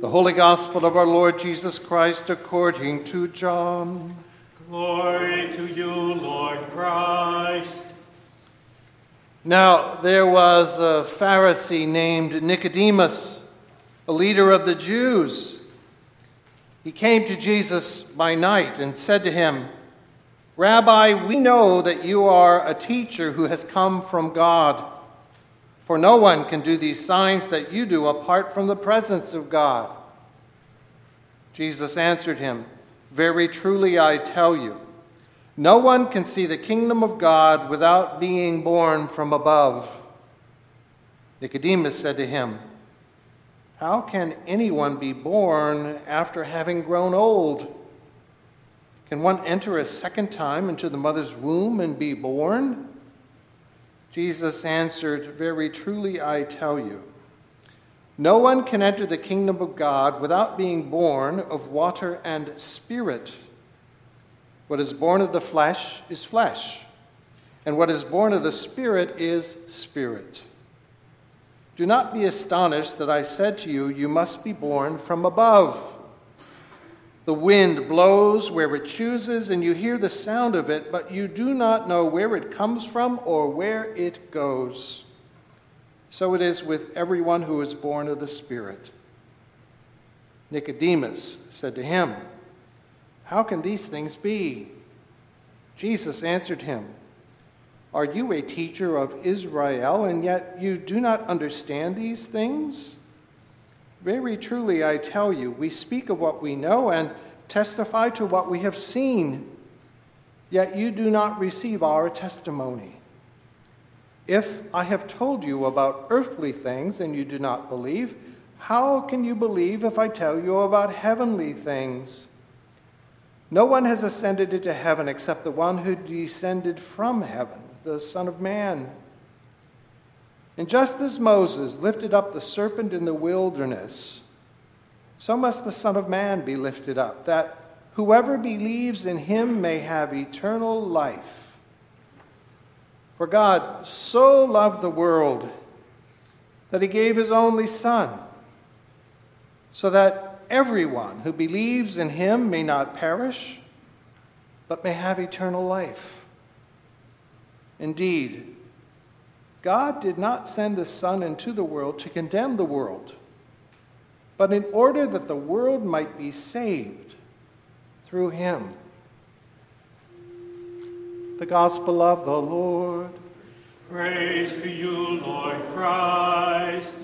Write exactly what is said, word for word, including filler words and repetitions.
The Holy Gospel of our Lord Jesus Christ according to John. Glory to you, Lord Christ. Now there was a Pharisee named Nicodemus, a leader of the Jews. He came to Jesus by night and said to him, "Rabbi, we know that you are a teacher who has come from God, for no one can do these signs that you do apart from the presence of God." Jesus answered him, "Very truly I tell you, no one can see the kingdom of God without being born from above." Nicodemus said to him, "How can anyone be born after having grown old? Can one enter a second time into the mother's womb and be born?" Jesus answered, "Very truly I tell you, no one can enter the kingdom of God without being born of water and spirit. What is born of the flesh is flesh, and what is born of the Spirit is spirit. Do not be astonished that I said to you, you must be born from above. The wind blows where it chooses, and you hear the sound of it, but you do not know where it comes from or where it goes. So it is with everyone who is born of the Spirit." Nicodemus said to him, "How can these things be?" Jesus answered him, "Are you a teacher of Israel, and yet you do not understand these things? Very truly I tell you, we speak of what we know and testify to what we have seen, yet you do not receive our testimony. If I have told you about earthly things and you do not believe, how can you believe if I tell you about heavenly things? No one has ascended into heaven except the one who descended from heaven, the Son of Man. And just as Moses lifted up the serpent in the wilderness, so must the Son of Man be lifted up, that whoever believes in him may have eternal life. For God so loved the world that he gave his only Son, so that everyone who believes in him may not perish, but may have eternal life. Indeed, God did not send the Son into the world to condemn the world, but in order that the world might be saved through him." The Gospel of the Lord. Praise to you, Lord Christ.